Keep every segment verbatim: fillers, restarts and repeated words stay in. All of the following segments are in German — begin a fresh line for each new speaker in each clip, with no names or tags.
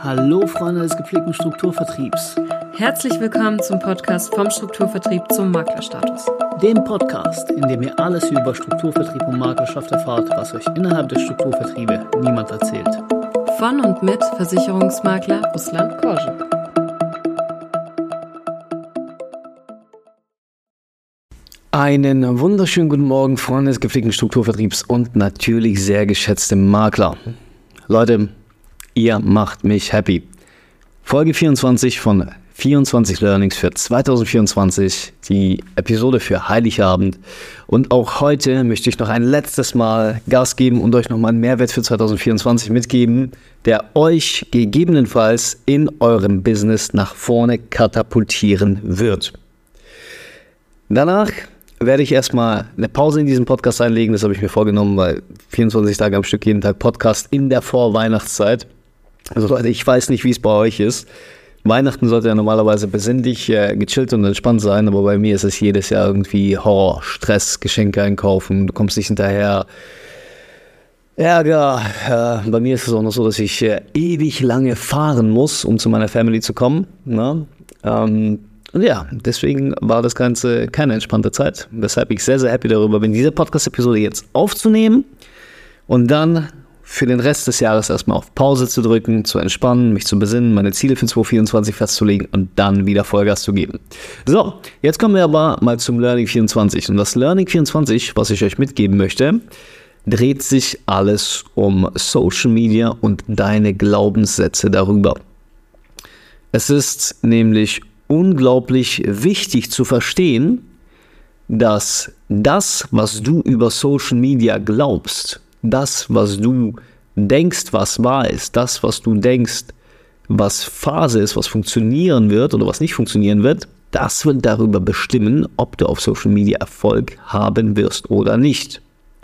Hallo Freunde des gepflegten Strukturvertriebs.
Herzlich willkommen zum Podcast vom Strukturvertrieb zum Maklerstatus.
Dem Podcast, in dem ihr alles über Strukturvertrieb und Maklerschaft erfahrt, was euch innerhalb der Strukturvertriebe niemand erzählt.
Von und mit Versicherungsmakler Ruslan Korschen.
Einen wunderschönen guten Morgen, Freunde des gepflegten Strukturvertriebs und natürlich sehr geschätzte Makler. Leute, ihr macht mich happy. Folge vierundzwanzig von vierundzwanzig Learnings für zwanzig vierundzwanzig, die Episode für Heiligabend. Und auch heute möchte ich noch ein letztes Mal Gas geben und euch nochmal einen Mehrwert für zwanzig vierundzwanzig mitgeben, der euch gegebenenfalls in eurem Business nach vorne katapultieren wird. Danach werde ich erstmal eine Pause in diesem Podcast einlegen, das habe ich mir vorgenommen, weil vierundzwanzig Tage am Stück jeden Tag Podcast in der Vorweihnachtszeit. Also Leute, ich weiß nicht, wie es bei euch ist. Weihnachten sollte ja normalerweise besinnlich, äh, gechillt und entspannt sein, aber bei mir ist es jedes Jahr irgendwie Horror, Stress, Geschenke einkaufen, du kommst nicht hinterher, Ärger. Äh, bei mir ist es auch noch so, dass ich äh, ewig lange fahren muss, um zu meiner Family zu kommen. Ne? Ähm, und ja, deswegen war das Ganze keine entspannte Zeit, weshalb ich sehr, sehr happy darüber bin, diese Podcast-Episode jetzt aufzunehmen und dann für den Rest des Jahres erstmal auf Pause zu drücken, zu entspannen, mich zu besinnen, meine Ziele für zwanzig vierundzwanzig festzulegen und dann wieder Vollgas zu geben. So, jetzt kommen wir aber mal zum Learning vierundzwanzig. Und das Learning vierundzwanzig, was ich euch mitgeben möchte, dreht sich alles um Social Media und deine Glaubenssätze darüber. Es ist nämlich unglaublich wichtig zu verstehen, dass das, was du über Social Media glaubst, das, was du denkst, was wahr ist, das, was du denkst, was Phase ist, was funktionieren wird oder was nicht funktionieren wird, das wird darüber bestimmen, ob du auf Social Media Erfolg haben wirst oder nicht.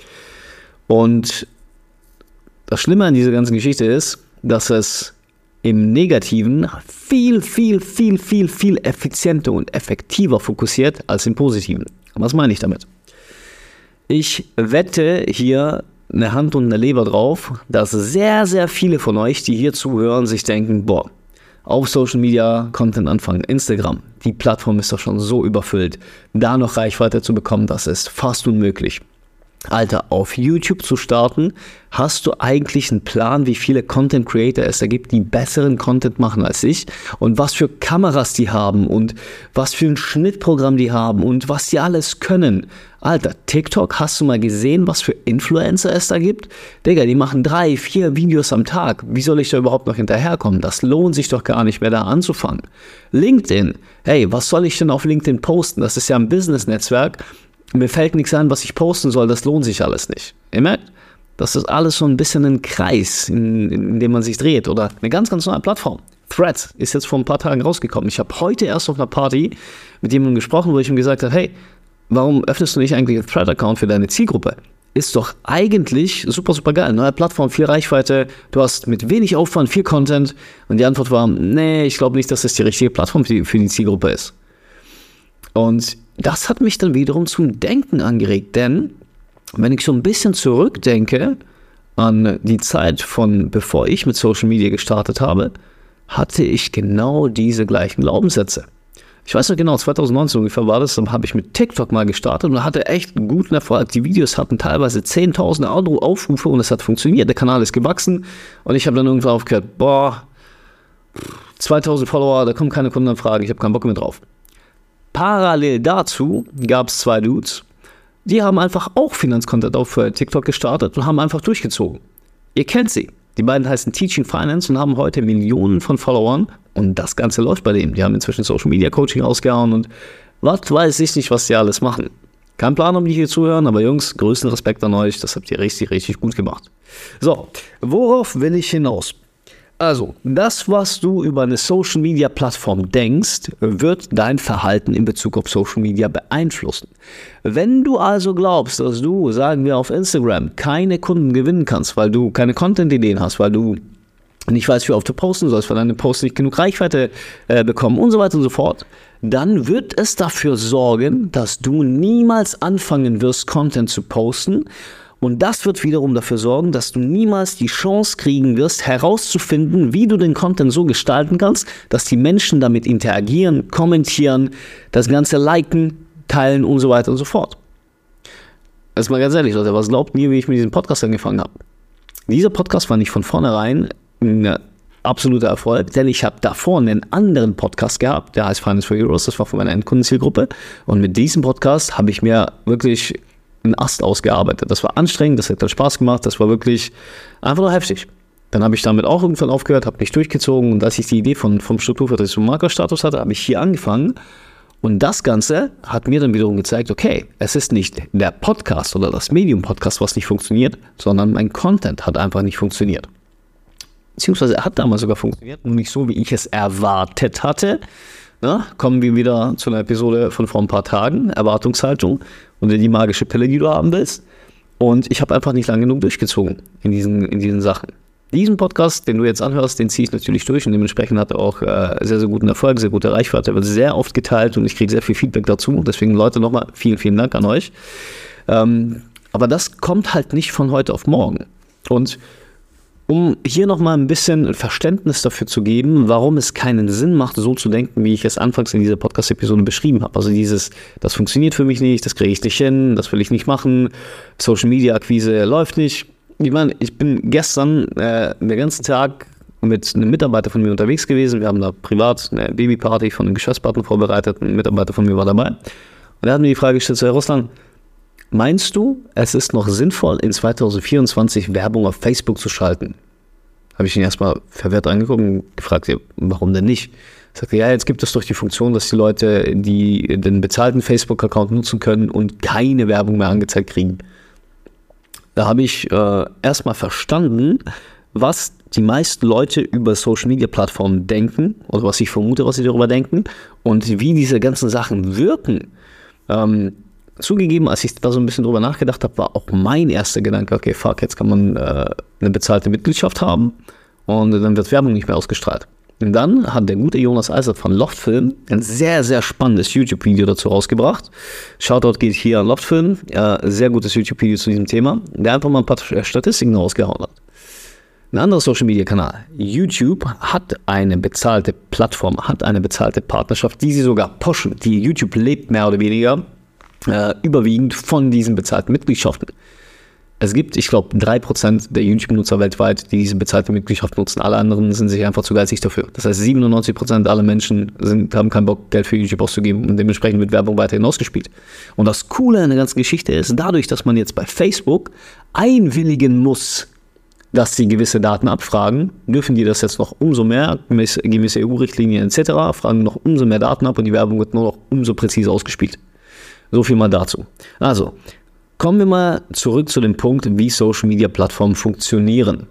Und das Schlimme an dieser ganzen Geschichte ist, dass es im Negativen viel, viel, viel, viel, viel effizienter und effektiver fokussiert als im Positiven. Was meine ich damit? Ich wette hier eine Hand und eine Leber drauf, dass sehr, sehr viele von euch, die hier zuhören, sich denken, boah, auf Social Media Content anfangen, Instagram, die Plattform ist doch schon so überfüllt, da noch Reichweite zu bekommen, das ist fast unmöglich. Alter, auf YouTube zu starten, hast du eigentlich einen Plan, wie viele Content Creator es da gibt, die besseren Content machen als ich und was für Kameras die haben und was für ein Schnittprogramm die haben und was die alles können. Alter, TikTok, hast du mal gesehen, was für Influencer es da gibt? Digga, die machen drei, vier Videos am Tag. Wie soll ich da überhaupt noch hinterherkommen? Das lohnt sich doch gar nicht mehr, da anzufangen. LinkedIn, hey, was soll ich denn auf LinkedIn posten? Das ist ja ein Business-Netzwerk. Mir fällt nichts ein, was ich posten soll, das lohnt sich alles nicht. Ihr merkt, das ist alles so ein bisschen ein Kreis, in, in dem man sich dreht. Oder eine ganz, ganz neue Plattform. Threads ist jetzt vor ein paar Tagen rausgekommen. Ich habe heute erst auf einer Party mit jemandem gesprochen, wo ich ihm gesagt habe, hey, warum öffnest du nicht eigentlich einen Thread-Account für deine Zielgruppe? Ist doch eigentlich super, super geil. Neue Plattform, viel Reichweite, du hast mit wenig Aufwand viel Content. Und die Antwort war, nee, ich glaube nicht, dass das die richtige Plattform für die, für die Zielgruppe ist. Und das hat mich dann wiederum zum Denken angeregt, denn wenn ich so ein bisschen zurückdenke an die Zeit von bevor ich mit Social Media gestartet habe, hatte ich genau diese gleichen Glaubenssätze. Ich weiß noch genau, zwanzig neunzehn ungefähr war das, dann habe ich mit TikTok mal gestartet und hatte echt einen guten Erfolg. Die Videos hatten teilweise zehntausend Aufrufe und es hat funktioniert, der Kanal ist gewachsen und ich habe dann irgendwann aufgehört, boah, zweitausend Follower, da kommen keine Kundenanfragen, ich habe keinen Bock mehr drauf. Parallel dazu gab es zwei Dudes, die haben einfach auch Finanzcontent auf TikTok gestartet und haben einfach durchgezogen. Ihr kennt sie. Die beiden heißen Teaching Finance und haben heute Millionen von Followern und das Ganze läuft bei denen. Die haben inzwischen Social Media Coaching ausgehauen und was weiß ich nicht, was die alles machen. Kein Plan, ob die hier zuhören, aber Jungs, größten Respekt an euch, das habt ihr richtig, richtig gut gemacht. So, worauf will ich hinaus? Also, das, was du über eine Social-Media-Plattform denkst, wird dein Verhalten in Bezug auf Social Media beeinflussen. Wenn du also glaubst, dass du, sagen wir auf Instagram, keine Kunden gewinnen kannst, weil du keine Content-Ideen hast, weil du nicht weißt, wie oft du posten sollst, weil deine Posts nicht genug Reichweite äh, bekommen und so weiter und so fort, dann wird es dafür sorgen, dass du niemals anfangen wirst, Content zu posten Und das wird wiederum dafür sorgen, dass du niemals die Chance kriegen wirst, herauszufinden, wie du den Content so gestalten kannst, dass die Menschen damit interagieren, kommentieren, das Ganze liken, teilen und so weiter und so fort. Das ist mal ganz ehrlich, Leute, was glaubt ihr, wie ich mit diesem Podcast angefangen habe? Dieser Podcast war nicht von vornherein ein absoluter Erfolg, denn ich habe davor einen anderen Podcast gehabt, der heißt Finance for Heroes, das war von meiner Endkundenzielgruppe. Und mit diesem Podcast habe ich mir wirklich einen Ast ausgearbeitet. Das war anstrengend, das hat Spaß gemacht, das war wirklich einfach nur heftig. Dann habe ich damit auch irgendwann aufgehört, habe mich durchgezogen und als ich die Idee von, vom Strukturvertrieb zum Maklerstatus hatte, habe ich hier angefangen und das Ganze hat mir dann wiederum gezeigt, okay, es ist nicht der Podcast oder das Medium-Podcast, was nicht funktioniert, sondern mein Content hat einfach nicht funktioniert. Beziehungsweise er hat damals sogar funktioniert, nur nicht so, wie ich es erwartet hatte. Na, kommen wir wieder zu einer Episode von vor ein paar Tagen, Erwartungshaltung und die magische Pille, die du haben willst. Und ich habe einfach nicht lange genug durchgezogen in diesen, in diesen Sachen. Diesen Podcast, den du jetzt anhörst, den ziehe ich natürlich durch und dementsprechend hat er auch äh, sehr, sehr guten Erfolg, sehr gute Reichweite. Er wird sehr oft geteilt und ich kriege sehr viel Feedback dazu. Deswegen, Leute, nochmal vielen, vielen Dank an euch. Ähm, aber das kommt halt nicht von heute auf morgen. Und um hier nochmal ein bisschen Verständnis dafür zu geben, warum es keinen Sinn macht, so zu denken, wie ich es anfangs in dieser Podcast-Episode beschrieben habe. Also dieses, das funktioniert für mich nicht, das kriege ich nicht hin, das will ich nicht machen, Social-Media-Akquise läuft nicht. Ich meine, ich bin gestern äh, den ganzen Tag mit einem Mitarbeiter von mir unterwegs gewesen. Wir haben da privat eine Babyparty von einem Geschäftspartner vorbereitet. Ein Mitarbeiter von mir war dabei. Und er hat mir die Frage gestellt, so, Herr Russland, meinst du, es ist noch sinnvoll, in zwanzig vierundzwanzig Werbung auf Facebook zu schalten? Habe ich ihn erstmal verwirrt angeguckt und gefragt, ja, warum denn nicht? Er sagte, ja, jetzt gibt es doch die Funktion, dass die Leute, die den bezahlten Facebook-Account nutzen können und keine Werbung mehr angezeigt kriegen. Da habe ich äh, erstmal verstanden, was die meisten Leute über Social-Media-Plattformen denken oder was ich vermute, was sie darüber denken und wie diese ganzen Sachen wirken. Ähm, Zugegeben, als ich da so ein bisschen drüber nachgedacht habe, war auch mein erster Gedanke, okay, fuck, jetzt kann man äh, eine bezahlte Mitgliedschaft haben und dann wird Werbung nicht mehr ausgestrahlt. Und dann hat der gute Jonas Eisert von Loftfilm ein sehr, sehr spannendes YouTube-Video dazu rausgebracht. Shoutout geht hier an Loftfilm, äh, sehr gutes YouTube-Video zu diesem Thema, der einfach mal ein paar Statistiken rausgehauen hat. Ein anderer Social-Media-Kanal, YouTube, hat eine bezahlte Plattform, hat eine bezahlte Partnerschaft, die sie sogar pushen. Die YouTube lebt mehr oder weniger Äh, überwiegend von diesen bezahlten Mitgliedschaften. Es gibt, ich glaube, drei Prozent der YouTube-Nutzer weltweit, die diese bezahlte Mitgliedschaft nutzen. Alle anderen sind sich einfach zu geizig dafür. Das heißt, siebenundneunzig Prozent aller Menschen sind, haben keinen Bock, Geld für YouTube auszugeben und dementsprechend wird Werbung weiterhin ausgespielt. Und das Coole an der ganzen Geschichte ist, dadurch, dass man jetzt bei Facebook einwilligen muss, dass sie gewisse Daten abfragen, dürfen die das jetzt noch umso mehr, gemäß, gemäß E U-Richtlinien et cetera, fragen noch umso mehr Daten ab und die Werbung wird nur noch umso präziser ausgespielt. So viel mal dazu. Also, kommen wir mal zurück zu dem Punkt, wie Social-Media-Plattformen funktionieren.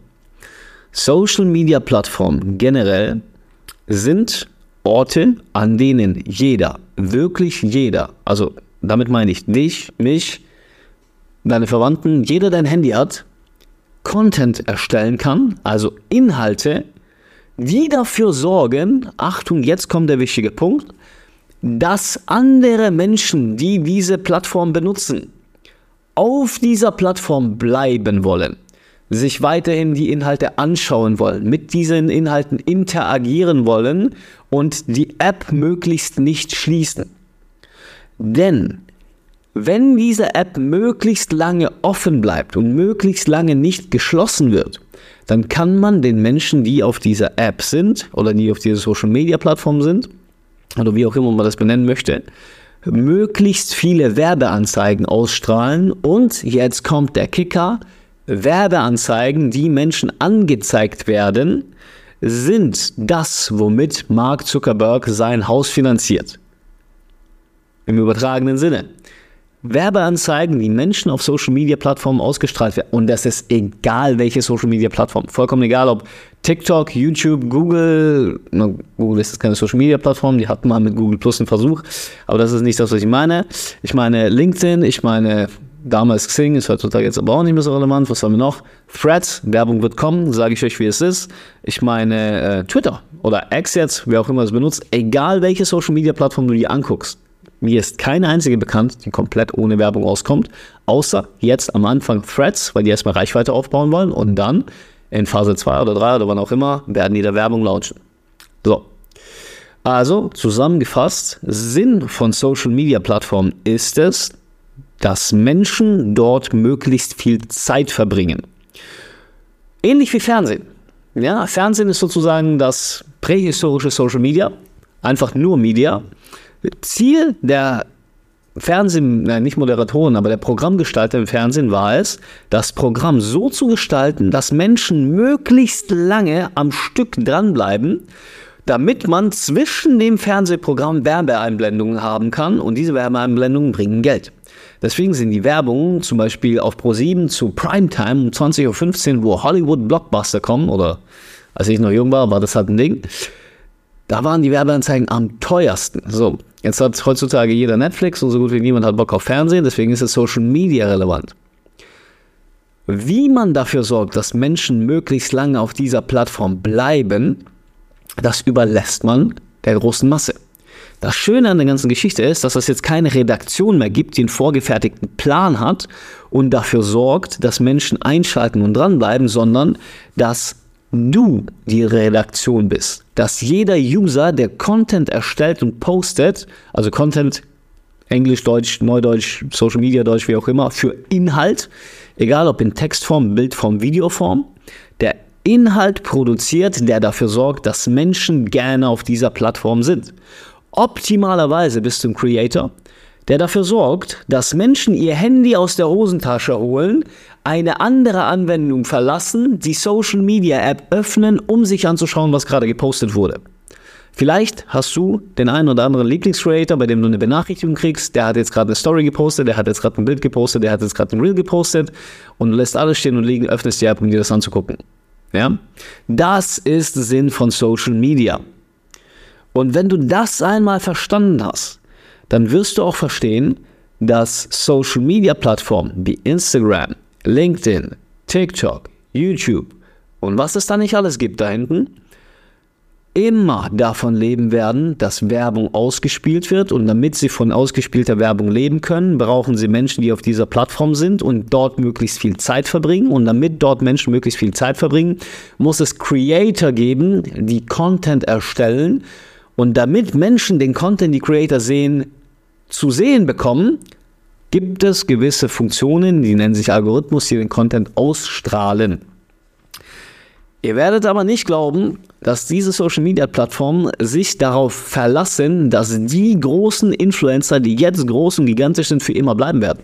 Social-Media-Plattformen generell sind Orte, an denen jeder, wirklich jeder, also damit meine ich dich, mich, deine Verwandten, jeder, der ein Handy hat, Content erstellen kann, also Inhalte, die dafür sorgen, Achtung, jetzt kommt der wichtige Punkt, dass andere Menschen, die diese Plattform benutzen, auf dieser Plattform bleiben wollen, sich weiterhin die Inhalte anschauen wollen, mit diesen Inhalten interagieren wollen und die App möglichst nicht schließen. Denn wenn diese App möglichst lange offen bleibt und möglichst lange nicht geschlossen wird, dann kann man den Menschen, die auf dieser App sind oder die auf dieser Social-Media-Plattform sind, oder wie auch immer man das benennen möchte, möglichst viele Werbeanzeigen ausstrahlen und jetzt kommt der Kicker, Werbeanzeigen, die Menschen angezeigt werden, sind das, womit Mark Zuckerberg sein Haus finanziert. Im übertragenen Sinne. Werbeanzeigen, die Menschen auf Social-Media-Plattformen ausgestrahlt werden. Und das ist egal, welche Social-Media-Plattform. Vollkommen egal, ob TikTok, YouTube, Google. Na, Google ist keine Social-Media-Plattform, die hatten mal mit Google Plus einen Versuch. Aber das ist nicht das, was ich meine. Ich meine LinkedIn, ich meine damals Xing, ist heutzutage jetzt aber auch nicht mehr so relevant. Was haben wir noch? Threads, Werbung wird kommen, sage ich euch, wie es ist. Ich meine äh, Twitter oder X jetzt, wer auch immer es benutzt. Egal, welche Social-Media-Plattform du dir anguckst. Mir ist keine einzige bekannt, die komplett ohne Werbung auskommt, außer jetzt am Anfang Threads, weil die erstmal Reichweite aufbauen wollen und dann in Phase zwei oder drei oder wann auch immer werden die da Werbung launchen. So. Also, zusammengefasst, Sinn von Social-Media-Plattformen ist es, dass Menschen dort möglichst viel Zeit verbringen. Ähnlich wie Fernsehen. Ja, Fernsehen ist sozusagen das prähistorische Social Media, einfach nur Media. Ziel der Fernsehen, nein, nicht Moderatoren, aber der Programmgestalter im Fernsehen war es, das Programm so zu gestalten, dass Menschen möglichst lange am Stück dranbleiben, damit man zwischen dem Fernsehprogramm Werbeeinblendungen haben kann und diese Werbeeinblendungen bringen Geld. Deswegen sind die Werbungen zum Beispiel auf ProSieben zu Primetime um zwanzig Uhr fünfzehn, wo Hollywood-Blockbuster kommen, oder als ich noch jung war, war das halt ein Ding, da waren die Werbeanzeigen am teuersten. So, jetzt hat heutzutage jeder Netflix und so gut wie niemand hat Bock auf Fernsehen, deswegen ist es Social Media relevant. Wie man dafür sorgt, dass Menschen möglichst lange auf dieser Plattform bleiben, das überlässt man der großen Masse. Das Schöne an der ganzen Geschichte ist, dass es jetzt keine Redaktion mehr gibt, die einen vorgefertigten Plan hat und dafür sorgt, dass Menschen einschalten und dranbleiben, sondern dass du die Redaktion bist. Dass jeder User, der Content erstellt und postet, also Content, Englisch, Deutsch, Neudeutsch, Social Media Deutsch, wie auch immer, für Inhalt, egal ob in Textform, Bildform, Videoform, der Inhalt produziert, der dafür sorgt, dass Menschen gerne auf dieser Plattform sind. Optimalerweise bist du ein Creator, der dafür sorgt, dass Menschen ihr Handy aus der Hosentasche holen, eine andere Anwendung verlassen, die Social Media App öffnen, um sich anzuschauen, was gerade gepostet wurde. Vielleicht hast du den einen oder anderen Lieblingscreator, bei dem du eine Benachrichtigung kriegst, der hat jetzt gerade eine Story gepostet, der hat jetzt gerade ein Bild gepostet, der hat jetzt gerade ein Reel gepostet und du lässt alles stehen und liegen, öffnest die App, um dir das anzugucken. Ja? Das ist Sinn von Social Media. Und wenn du das einmal verstanden hast, dann wirst du auch verstehen, dass Social-Media-Plattformen wie Instagram, LinkedIn, TikTok, YouTube und was es da nicht alles gibt da hinten, immer davon leben werden, dass Werbung ausgespielt wird. Und damit sie von ausgespielter Werbung leben können, brauchen sie Menschen, die auf dieser Plattform sind und dort möglichst viel Zeit verbringen. Und damit dort Menschen möglichst viel Zeit verbringen, muss es Creator geben, die Content erstellen. Und damit Menschen den Content, die Creator sehen, zu sehen bekommen, gibt es gewisse Funktionen, die nennen sich Algorithmus, die den Content ausstrahlen. Ihr werdet aber nicht glauben, dass diese Social-Media-Plattformen sich darauf verlassen, dass die großen Influencer, die jetzt groß und gigantisch sind, für immer bleiben werden.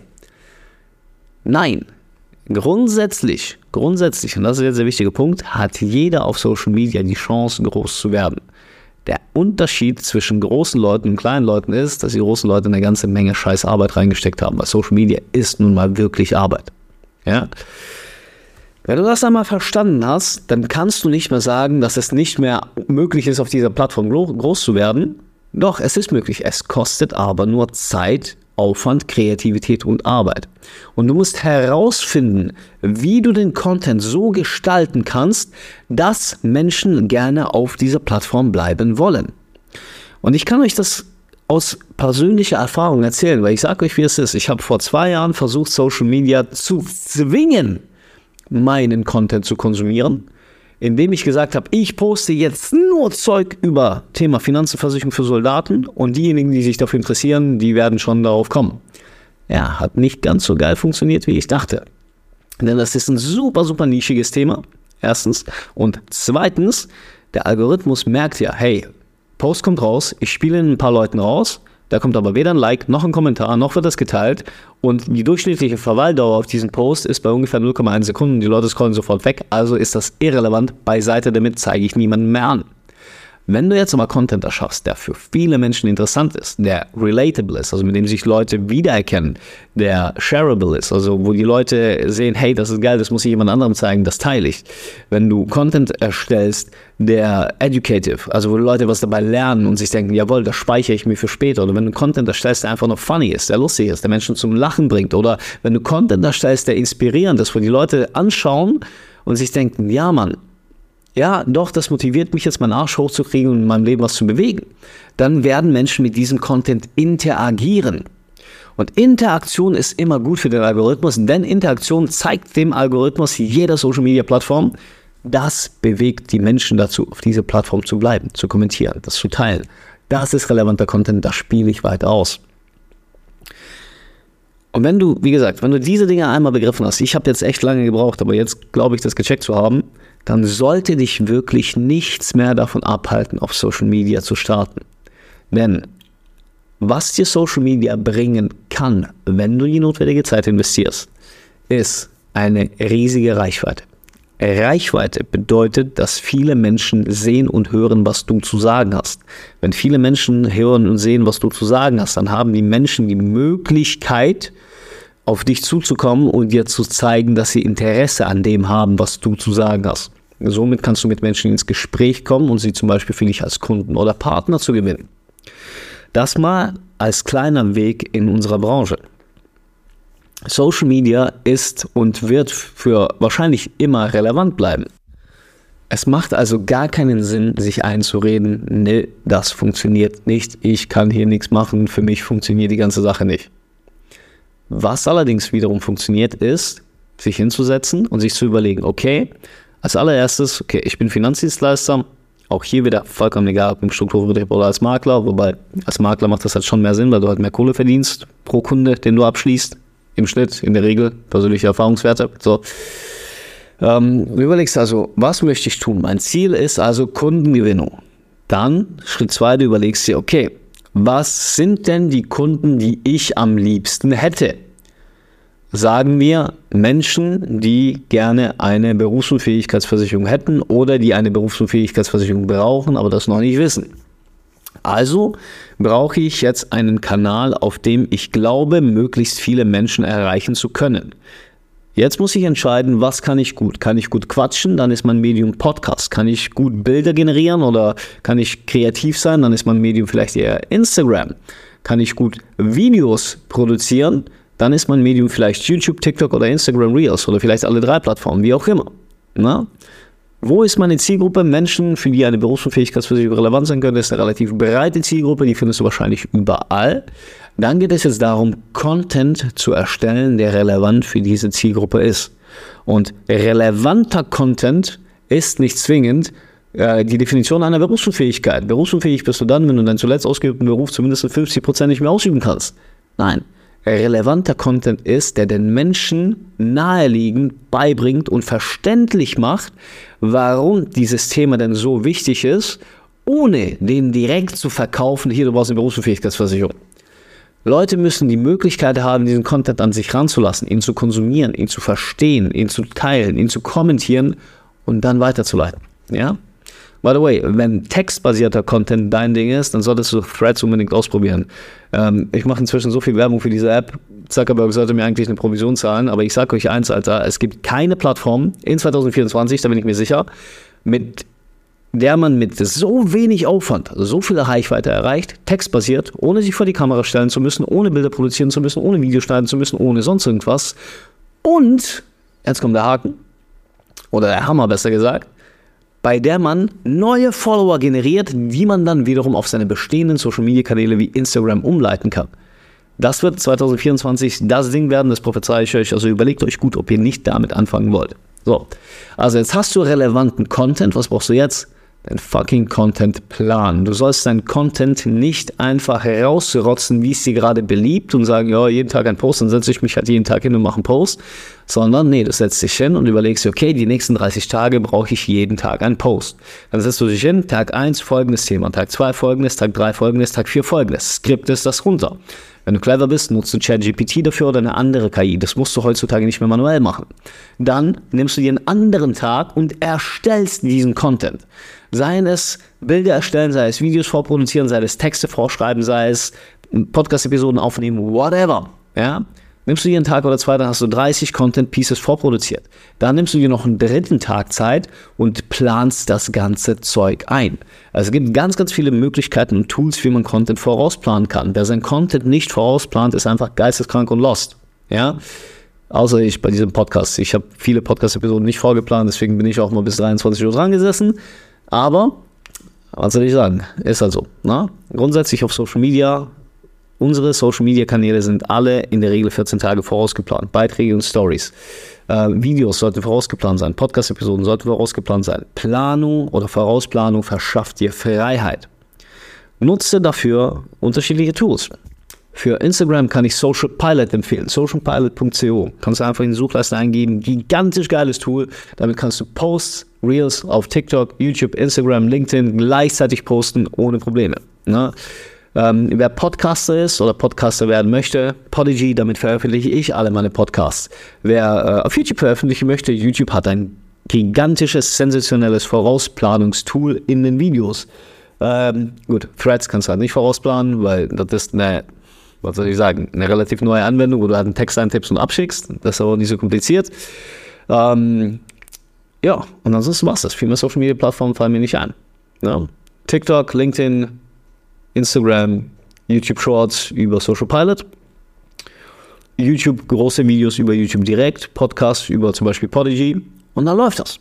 Nein, grundsätzlich, grundsätzlich, und das ist jetzt der wichtige Punkt, hat jeder auf Social Media die Chance, groß zu werden. Der Unterschied zwischen großen Leuten und kleinen Leuten ist, dass die großen Leute eine ganze Menge scheiß Arbeit reingesteckt haben, weil Social Media ist nun mal wirklich Arbeit. Ja? Wenn du das einmal verstanden hast, dann kannst du nicht mehr sagen, dass es nicht mehr möglich ist, auf dieser Plattform groß zu werden. Doch, es ist möglich. Es kostet aber nur Zeit, Aufwand, Kreativität und Arbeit. Und du musst herausfinden, wie du den Content so gestalten kannst, dass Menschen gerne auf dieser Plattform bleiben wollen. Und ich kann euch das aus persönlicher Erfahrung erzählen, weil ich sage euch, wie es ist. Ich habe vor zwei Jahren versucht, Social Media zu zwingen, meinen Content zu konsumieren, indem ich gesagt habe, ich poste jetzt nur Zeug über Thema Finanzenversicherung für Soldaten und diejenigen, die sich dafür interessieren, die werden schon darauf kommen. Ja, hat nicht ganz so geil funktioniert, wie ich dachte. Denn das ist ein super, super nischiges Thema, erstens. Und zweitens, der Algorithmus merkt ja, hey, Post kommt raus, ich spiele ihn ein paar Leuten raus, da kommt aber weder ein Like, noch ein Kommentar, noch wird das geteilt und die durchschnittliche Verweildauer auf diesen Post ist bei ungefähr null Komma eins Sekunden, die Leute scrollen sofort weg, also ist das irrelevant, beiseite damit, zeige ich niemanden mehr an. Wenn du jetzt aber Content erschaffst, der für viele Menschen interessant ist, der relatable ist, also mit dem sich Leute wiedererkennen, der shareable ist, also wo die Leute sehen, hey, das ist geil, das muss ich jemand anderem zeigen, das teile ich. Wenn du Content erstellst, der educative, also wo die Leute was dabei lernen und sich denken, jawohl, das speichere ich mir für später. Oder wenn du Content erstellst, der einfach noch funny ist, der lustig ist, der Menschen zum Lachen bringt. Oder wenn du Content erstellst, der inspirierend ist, wo die Leute anschauen und sich denken, ja Mann, ja, doch, das motiviert mich jetzt, meinen Arsch hochzukriegen und in meinem Leben was zu bewegen, dann werden Menschen mit diesem Content interagieren. Und Interaktion ist immer gut für den Algorithmus, denn Interaktion zeigt dem Algorithmus jeder Social-Media-Plattform, das bewegt die Menschen dazu, auf dieser Plattform zu bleiben, zu kommentieren, das zu teilen. Das ist relevanter Content, das spiele ich weiter aus. Und wenn du, wie gesagt, wenn du diese Dinge einmal begriffen hast, ich habe jetzt echt lange gebraucht, aber jetzt glaube ich, das gecheckt zu haben, dann sollte dich wirklich nichts mehr davon abhalten, auf Social Media zu starten. Denn was dir Social Media bringen kann, wenn du die notwendige Zeit investierst, ist eine riesige Reichweite. Reichweite bedeutet, dass viele Menschen sehen und hören, was du zu sagen hast. Wenn viele Menschen hören und sehen, was du zu sagen hast, dann haben die Menschen die Möglichkeit, auf dich zuzukommen und dir zu zeigen, dass sie Interesse an dem haben, was du zu sagen hast. Somit kannst du mit Menschen ins Gespräch kommen und sie zum Beispiel für dich als Kunden oder Partner zu gewinnen. Das mal als kleiner Weg in unserer Branche. Social Media ist und wird für wahrscheinlich immer relevant bleiben. Es macht also gar keinen Sinn, sich einzureden, nee, das funktioniert nicht, ich kann hier nichts machen, für mich funktioniert die ganze Sache nicht. Was allerdings wiederum funktioniert, ist, sich hinzusetzen und sich zu überlegen, okay, als allererstes, okay, ich bin Finanzdienstleister, auch hier wieder vollkommen egal, ob im Strukturvertrieb oder als Makler, wobei als Makler macht das halt schon mehr Sinn, weil du halt mehr Kohle verdienst pro Kunde, den du abschließt, im Schnitt, in der Regel, persönliche Erfahrungswerte. So. Ähm, du überlegst also, was möchte ich tun? Mein Ziel ist also Kundengewinnung. Dann, Schritt zwei, du überlegst dir, okay, was sind denn die Kunden, die ich am liebsten hätte? Sagen wir Menschen, die gerne eine Berufsunfähigkeitsversicherung hätten oder die eine Berufsunfähigkeitsversicherung brauchen, aber das noch nicht wissen. Also brauche ich jetzt einen Kanal, auf dem ich glaube, möglichst viele Menschen erreichen zu können. Jetzt muss ich entscheiden, was kann ich gut? Kann ich gut quatschen? Dann ist mein Medium Podcast. Kann ich gut Bilder generieren oder kann ich kreativ sein? Dann ist mein Medium vielleicht eher Instagram. Kann ich gut Videos produzieren? Dann ist mein Medium vielleicht YouTube, TikTok oder Instagram Reels oder vielleicht alle drei Plattformen, wie auch immer. Na? Wo ist meine Zielgruppe? Menschen, für die eine Berufsunfähigkeitsversicherung relevant sein könnte, ist eine relativ breite Zielgruppe, die findest du wahrscheinlich überall. Dann geht es jetzt darum, Content zu erstellen, der relevant für diese Zielgruppe ist. Und relevanter Content ist nicht zwingend äh, die Definition einer Berufsunfähigkeit. Berufsunfähig bist du dann, wenn du deinen zuletzt ausgeübten Beruf zumindest fünfzig Prozent nicht mehr ausüben kannst. Nein. Relevanter Content ist, der den Menschen naheliegend beibringt und verständlich macht, warum dieses Thema denn so wichtig ist, ohne den direkt zu verkaufen, hier, du brauchst eine Berufsunfähigkeitsversicherung. Leute müssen die Möglichkeit haben, diesen Content an sich ranzulassen, ihn zu konsumieren, ihn zu verstehen, ihn zu teilen, ihn zu kommentieren und dann weiterzuleiten. Ja? By the way, wenn textbasierter Content dein Ding ist, dann solltest du Threads unbedingt ausprobieren. Ähm, ich mache inzwischen so viel Werbung für diese App. Zuckerberg sollte mir eigentlich eine Provision zahlen, aber ich sage euch eins, Alter, es gibt keine Plattform in zwanzig vierundzwanzig, da bin ich mir sicher, mit der man mit so wenig Aufwand so viel Reichweite erreicht, textbasiert, ohne sich vor die Kamera stellen zu müssen, ohne Bilder produzieren zu müssen, ohne Videos schneiden zu müssen, ohne sonst irgendwas. Und, jetzt kommt der Haken, oder der Hammer besser gesagt, bei der man neue Follower generiert, die man dann wiederum auf seine bestehenden Social-Media-Kanäle wie Instagram umleiten kann. Das wird zwanzig vierundzwanzig das Ding werden, das prophezeie ich euch. Also überlegt euch gut, ob ihr nicht damit anfangen wollt. So, also jetzt hast du relevanten Content. Was brauchst du jetzt? Dein fucking Content-Plan. Du sollst deinen Content nicht einfach rausrotzen, wie es dir gerade beliebt und sagen, ja, jeden Tag ein Post, dann setze ich mich halt jeden Tag hin und mache einen Post. Sondern, nee, du setzt dich hin und überlegst dir, okay, die nächsten dreißig Tage brauche ich jeden Tag einen Post. Dann setzt du dich hin, Tag eins folgendes Thema, Tag zwei folgendes, Tag drei folgendes, Tag vier folgendes. Skriptest das runter. Wenn du clever bist, nutzt du ChatGPT dafür oder eine andere K I. Das musst du heutzutage nicht mehr manuell machen. Dann nimmst du dir einen anderen Tag und erstellst diesen Content. Sei es Bilder erstellen, sei es Videos vorproduzieren, sei es Texte vorschreiben, sei es Podcast-Episoden aufnehmen, whatever. Ja? Nimmst du dir einen Tag oder zwei, dann hast du dreißig Content-Pieces vorproduziert. Dann nimmst du dir noch einen dritten Tag Zeit und planst das ganze Zeug ein. Also es gibt ganz, ganz viele Möglichkeiten und Tools, wie man Content vorausplanen kann. Wer sein Content nicht vorausplant, ist einfach geisteskrank und lost. Ja? Außer ich bei diesem Podcast. Ich habe viele Podcast-Episoden nicht vorgeplant, deswegen bin ich auch mal bis dreiundzwanzig Uhr dran gesessen. Aber, was soll ich sagen, ist halt so. Ne? Grundsätzlich auf Social Media, unsere Social-Media-Kanäle sind alle in der Regel vierzehn Tage vorausgeplant. Beiträge und Stories. Äh, Videos sollten vorausgeplant sein. Podcast-Episoden sollten vorausgeplant sein. Planung oder Vorausplanung verschafft dir Freiheit. Nutze dafür unterschiedliche Tools. Für Instagram kann ich Social Pilot empfehlen, social pilot punkt co. Kannst du einfach in die Suchleiste eingeben, gigantisch geiles Tool. Damit kannst du Posts, Reels auf TikTok, YouTube, Instagram, LinkedIn gleichzeitig posten, ohne Probleme. Ne? Ähm, wer Podcaster ist oder Podcaster werden möchte, Podigy, damit veröffentliche ich alle meine Podcasts. Wer äh, auf YouTube veröffentlichen möchte, YouTube hat ein gigantisches, sensationelles Vorausplanungstool in den Videos. Ähm, gut, Threads kannst du halt nicht vorausplanen, weil das ist eine, was soll ich sagen, eine relativ neue Anwendung, wo du halt einen Text eintippst und abschickst. Das ist aber nicht so kompliziert. Ähm, ja, und ansonsten war's das. Viel mehr Social Media Plattformen fallen mir nicht ein. Ja. TikTok, LinkedIn, Instagram, YouTube Shorts über Social Pilot, YouTube große Videos über YouTube direkt, Podcasts über zum Beispiel Podigy und dann läuft das.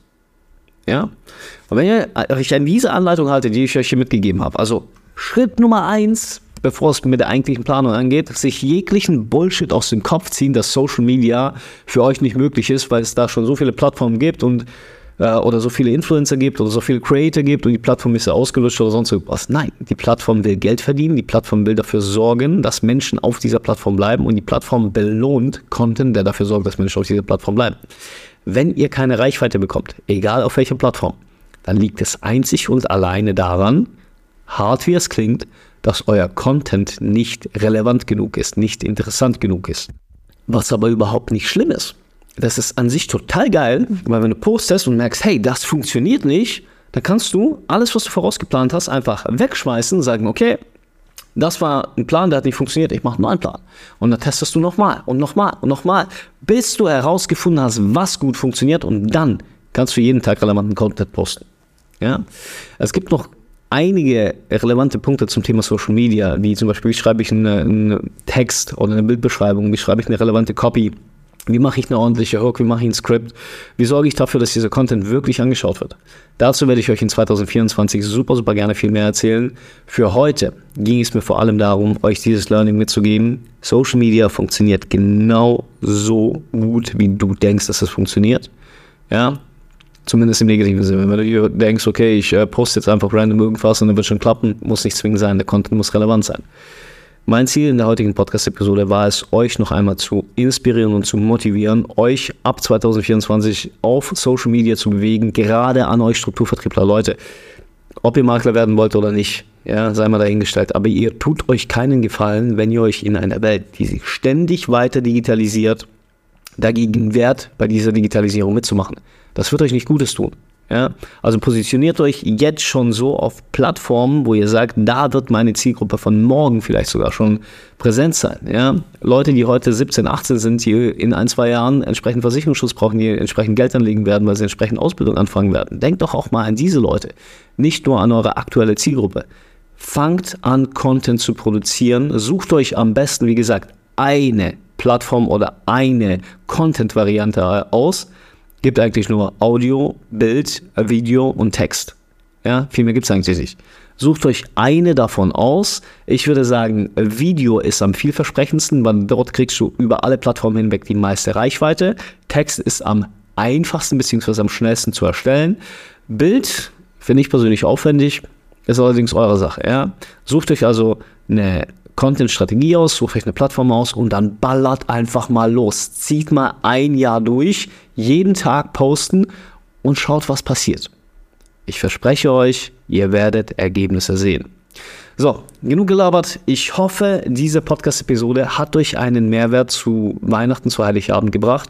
Ja? Und wenn ihr euch an diese Anleitung haltet, die ich euch hier mitgegeben habe, also Schritt Nummer eins, bevor es mit der eigentlichen Planung angeht, sich jeglichen Bullshit aus dem Kopf ziehen, dass Social Media für euch nicht möglich ist, weil es da schon so viele Plattformen gibt und äh, oder so viele Influencer gibt oder so viele Creator gibt und die Plattform ist ja ausgelöscht oder sonst irgendwas. Nein, die Plattform will Geld verdienen, die Plattform will dafür sorgen, dass Menschen auf dieser Plattform bleiben und die Plattform belohnt Content, der dafür sorgt, dass Menschen auf dieser Plattform bleiben. Wenn ihr keine Reichweite bekommt, egal auf welcher Plattform, dann liegt es einzig und alleine daran, hart wie es klingt, dass euer Content nicht relevant genug ist, nicht interessant genug ist. Was aber überhaupt nicht schlimm ist. Das ist an sich total geil, weil wenn du postest und merkst, hey, das funktioniert nicht, dann kannst du alles, was du vorausgeplant hast, einfach wegschmeißen und sagen, okay, das war ein Plan, der hat nicht funktioniert, ich mache einen neuen Plan. Und dann testest du nochmal und nochmal und nochmal, bis du herausgefunden hast, was gut funktioniert und dann kannst du jeden Tag relevanten Content posten. Ja? Es gibt noch einige relevante Punkte zum Thema Social Media, wie zum Beispiel, wie schreibe ich einen, einen Text oder eine Bildbeschreibung, wie schreibe ich eine relevante Copy, wie mache ich eine ordentliche Hook, wie mache ich ein Skript, wie sorge ich dafür, dass dieser Content wirklich angeschaut wird. Dazu werde ich euch in zwanzig vierundzwanzig super, super gerne viel mehr erzählen. Für heute ging es mir vor allem darum, euch dieses Learning mitzugeben. Social Media funktioniert genau so gut, wie du denkst, dass es funktioniert. Ja, zumindest im negativen Sinne. Wenn du denkst, okay, ich äh, poste jetzt einfach random irgendwas und dann wird schon klappen, muss nicht zwingend sein, der Content muss relevant sein. Mein Ziel in der heutigen Podcast-Episode war es, euch noch einmal zu inspirieren und zu motivieren, euch ab zwanzig vierundzwanzig auf Social Media zu bewegen, gerade an euch Strukturvertriebler. Leute, ob ihr Makler werden wollt oder nicht, ja, sei mal dahingestellt, aber ihr tut euch keinen Gefallen, wenn ihr euch in einer Welt, die sich ständig weiter digitalisiert, dagegen wehrt, bei dieser Digitalisierung mitzumachen. Das wird euch nicht Gutes tun. Ja? Also positioniert euch jetzt schon so auf Plattformen, wo ihr sagt, da wird meine Zielgruppe von morgen vielleicht sogar schon präsent sein. Ja? Leute, die heute siebzehn, achtzehn sind, die in ein, zwei Jahren entsprechend Versicherungsschutz brauchen, die entsprechend Geld anlegen werden, weil sie entsprechend Ausbildung anfangen werden. Denkt doch auch mal an diese Leute, nicht nur an eure aktuelle Zielgruppe. Fangt an, Content zu produzieren. Sucht euch am besten, wie gesagt, eine Plattform oder eine Content-Variante aus. Gibt eigentlich nur Audio, Bild, Video und Text. Ja, viel mehr gibt es eigentlich nicht. Sucht euch eine davon aus. Ich würde sagen, Video ist am vielversprechendsten, weil dort kriegst du über alle Plattformen hinweg die meiste Reichweite. Text ist am einfachsten bzw. am schnellsten zu erstellen. Bild finde ich persönlich aufwendig, ist allerdings eure Sache. Ja? Sucht euch also eine Content-Strategie aus, sucht euch eine Plattform aus und dann ballert einfach mal los. Zieht mal ein Jahr durch, jeden Tag posten und schaut, was passiert. Ich verspreche euch, ihr werdet Ergebnisse sehen. So, genug gelabert. Ich hoffe, diese Podcast-Episode hat euch einen Mehrwert zu Weihnachten, zu Heiligabend gebracht.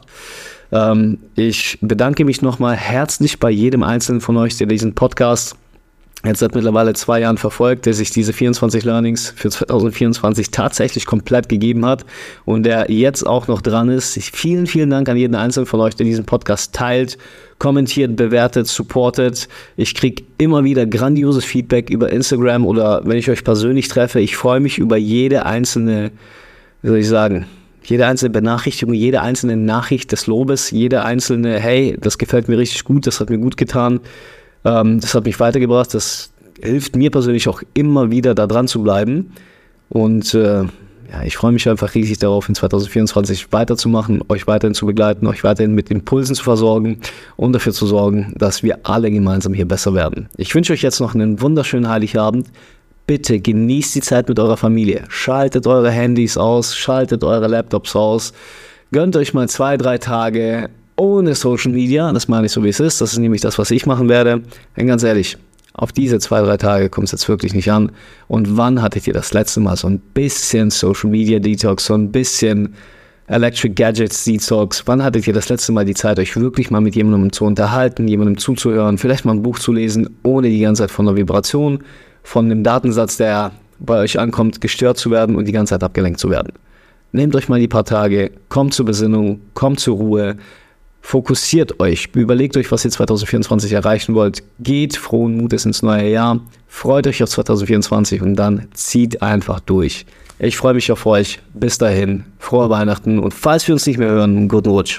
Ähm, ich bedanke mich nochmal herzlich bei jedem Einzelnen von euch, der diesen Podcast jetzt seit mittlerweile zwei Jahren verfolgt, der sich diese vierundzwanzig Learnings für zwanzig vierundzwanzig tatsächlich komplett gegeben hat und der jetzt auch noch dran ist. Vielen, vielen Dank an jeden Einzelnen von euch, der diesen Podcast teilt, kommentiert, bewertet, supportet. Ich kriege immer wieder grandioses Feedback über Instagram oder wenn ich euch persönlich treffe. Ich freue mich über jede einzelne, wie soll ich sagen, Jede einzelne Benachrichtigung, jede einzelne Nachricht des Lobes, jede einzelne, hey, das gefällt mir richtig gut, das hat mir gut getan, ähm, das hat mich weitergebracht, das hilft mir persönlich auch immer wieder, da dran zu bleiben. Und äh, ja, ich freue mich einfach riesig darauf, in zwanzig vierundzwanzig weiterzumachen, euch weiterhin zu begleiten, euch weiterhin mit Impulsen zu versorgen und dafür zu sorgen, dass wir alle gemeinsam hier besser werden. Ich wünsche euch jetzt noch einen wunderschönen Heiligabend. Bitte genießt die Zeit mit eurer Familie. Schaltet eure Handys aus, schaltet eure Laptops aus. Gönnt euch mal zwei, drei Tage ohne Social Media. Das meine ich so, wie es ist. Das ist nämlich das, was ich machen werde. Denn ganz ehrlich, auf diese zwei, drei Tage kommt es jetzt wirklich nicht an. Und wann hattet ihr das letzte Mal so ein bisschen Social Media Detox, so ein bisschen Electric Gadgets Detox? Wann hattet ihr das letzte Mal die Zeit, euch wirklich mal mit jemandem zu unterhalten, jemandem zuzuhören, vielleicht mal ein Buch zu lesen, ohne die ganze Zeit von der Vibration, von dem Datensatz, der bei euch ankommt, gestört zu werden und die ganze Zeit abgelenkt zu werden? Nehmt euch mal die paar Tage, kommt zur Besinnung, kommt zur Ruhe, fokussiert euch, überlegt euch, was ihr zwanzig vierundzwanzig erreichen wollt, geht frohen Mutes ins neue Jahr, freut euch auf zwanzig vierundzwanzig und dann zieht einfach durch. Ich freue mich auf euch, bis dahin, frohe Weihnachten und falls wir uns nicht mehr hören, guten Rutsch.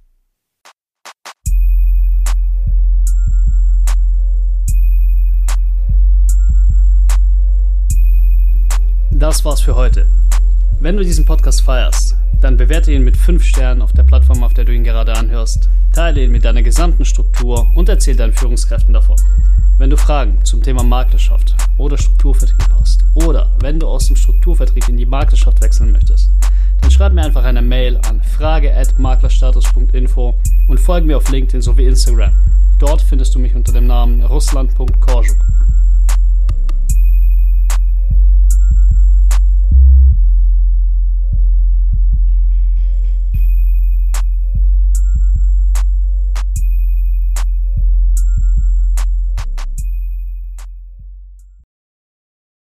Das war's für heute. Wenn du diesen Podcast feierst, dann bewerte ihn mit fünf Sternen auf der Plattform, auf der du ihn gerade anhörst, teile ihn mit deiner gesamten Struktur und erzähl deinen Führungskräften davon. Wenn du Fragen zum Thema Maklerschaft oder Strukturvertrieb hast oder wenn du aus dem Strukturvertrieb in die Maklerschaft wechseln möchtest, dann schreib mir einfach eine Mail an frage at maklerstatus punkt info und folge mir auf LinkedIn sowie Instagram. Dort findest du mich unter dem Namen russland punkt korczuk.